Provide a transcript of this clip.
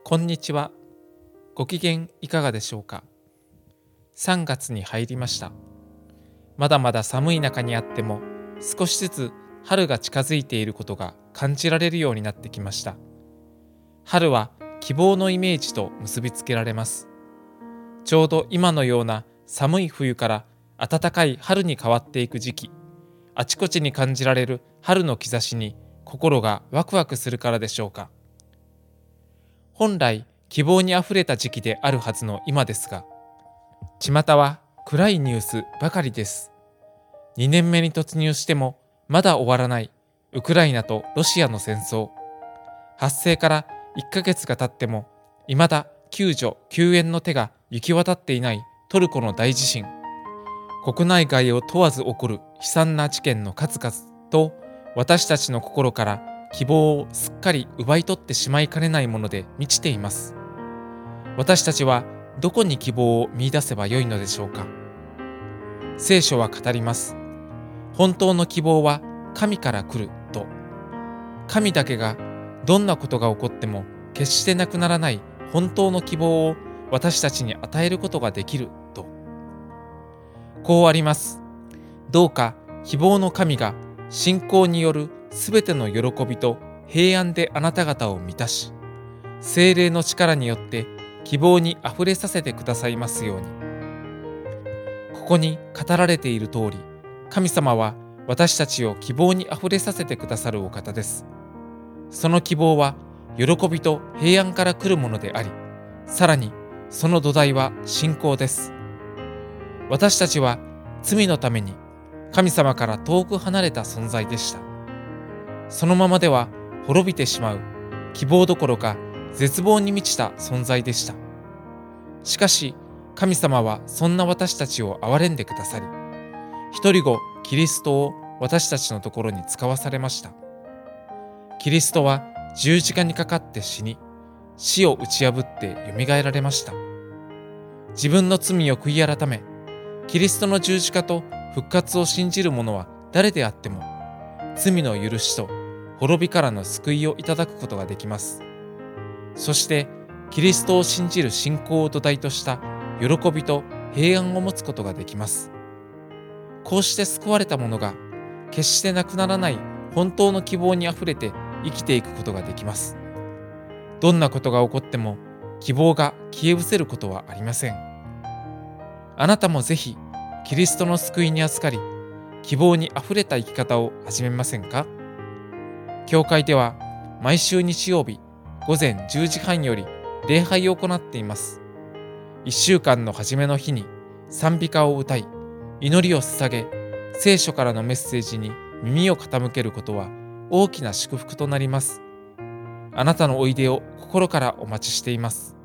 こんにちは。ご機嫌いかがでしょうか。3月に入りました。まだまだ寒い中にあっても、少しずつ春が近づいていることが感じられるようになってきました。春は希望のイメージと結びつけられます。ちょうど今のような寒い冬から暖かい春に変わっていく時期、あちこちに感じられる春の兆しに心がワクワクするからでしょうか。本来希望にあふれた時期であるはずの今ですが、巷は暗いニュースばかりです。2年目に突入してもまだ終わらないウクライナとロシアの戦争。発生から1ヶ月が経っても未だ救助救援の手が行き渡っていないトルコの大地震。国内外を問わず起こる悲惨な事件の数々と、私たちの心から希望をすっかり奪い取ってしまいかねないもので満ちています。私たちはどこに希望を見出せばよいのでしょうか。聖書は語ります。本当の希望は神から来ると。神だけがどんなことが起こっても決してなくならない本当の希望を私たちに与えることができると。こうあります。どうか希望の神が信仰によるすべての喜びと平安であなた方を満たし、聖霊の力によって希望にあふれさせてくださいますように。ここに語られている通り、神様は私たちを希望にあふれさせてくださるお方です。その希望は喜びと平安から来るものであり、さらにその土台は信仰です。私たちは罪のために神様から遠く離れた存在でした。そのままでは滅びてしまう希望どころか絶望に満ちた存在でした。しかし神様はそんな私たちを憐れんでくださり、一人子キリストを私たちのところに使わされました。キリストは十字架にかかって死に、死を打ち破ってよみがえられました。自分の罪を悔い改め、キリストの十字架と復活を信じる者は誰であっても、罪の許しと滅びからの救いをいただくことができます。そしてキリストを信じる信仰を土台とした喜びと平安を持つことができます。こうして救われた者が決してなくならない本当の希望にあふれて生きていくことができます。どんなことが起こっても希望が消え失せることはありません。あなたもぜひキリストの救いに預かり、希望にあふれた生き方を始めませんか。教会では毎週日曜日午前10時半より礼拝を行っています。1週間の初めの日に賛美歌を歌い、祈りを捧げ、聖書からのメッセージに耳を傾けることは大きな祝福となります。あなたのおいでを心からお待ちしています。